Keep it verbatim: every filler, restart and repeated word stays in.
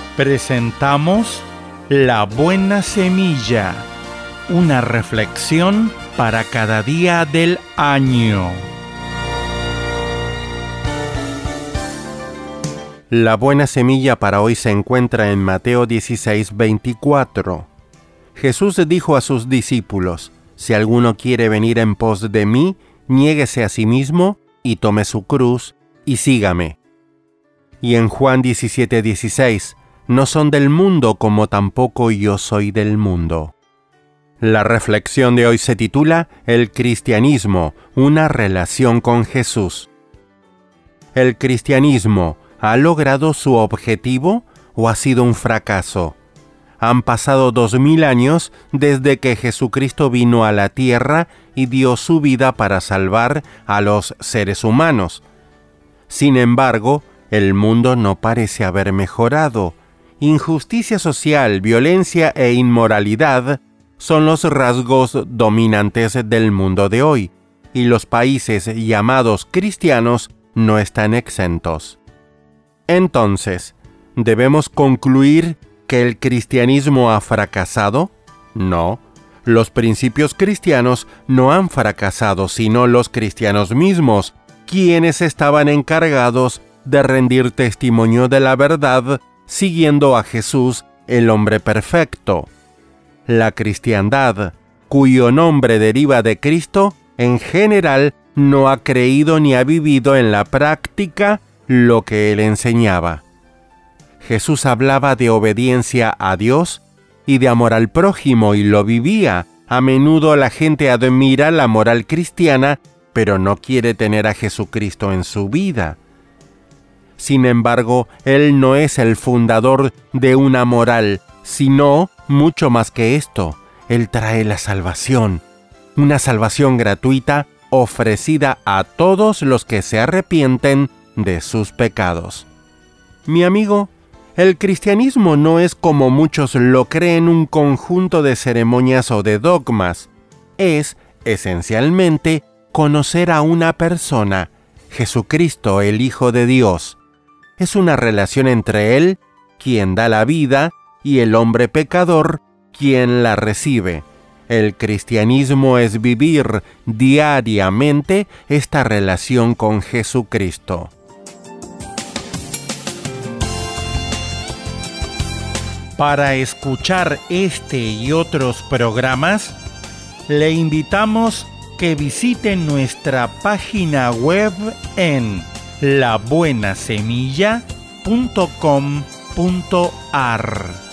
presentamos La Buena Semilla, una reflexión para cada día del año. La buena semilla para hoy se encuentra en Mateo dieciséis, veinticuatro. Jesús dijo a sus discípulos: si alguno quiere venir en pos de mí, niéguese a sí mismo y tome su cruz y sígame. Y en Juan diecisiete, dieciséis, no son del mundo como tampoco yo soy del mundo. La reflexión de hoy se titula El cristianismo, una relación con Jesús. ¿El cristianismo ha logrado su objetivo o ha sido un fracaso? Han pasado dos mil años desde que Jesucristo vino a la tierra y dio su vida para salvar a los seres humanos. Sin embargo, el mundo no parece haber mejorado. Injusticia social, violencia e inmoralidad son los rasgos dominantes del mundo de hoy, y los países llamados cristianos no están exentos. Entonces, ¿debemos concluir que el cristianismo ha fracasado? No, los principios cristianos no han fracasado, sino los cristianos mismos, quienes estaban encargados de rendir testimonio de la verdad, siguiendo a Jesús, el hombre perfecto. La cristiandad, cuyo nombre deriva de Cristo, en general no ha creído ni ha vivido en la práctica lo que él enseñaba. Jesús hablaba de obediencia a Dios y de amor al prójimo y lo vivía. A menudo la gente admira la moral cristiana, pero no quiere tener a Jesucristo en su vida. Sin embargo, Él no es el fundador de una moral, sino mucho más que esto. Él trae la salvación, una salvación gratuita ofrecida a todos los que se arrepienten de sus pecados. Mi amigo, el cristianismo no es como muchos lo creen un conjunto de ceremonias o de dogmas. Es, esencialmente, conocer a una persona, Jesucristo, el Hijo de Dios. Es una relación entre Él, quien da la vida, y el hombre pecador, quien la recibe. El cristianismo es vivir diariamente esta relación con Jesucristo. Para escuchar este y otros programas, le invitamos que visite nuestra página web en la buena semilla punto com punto a r.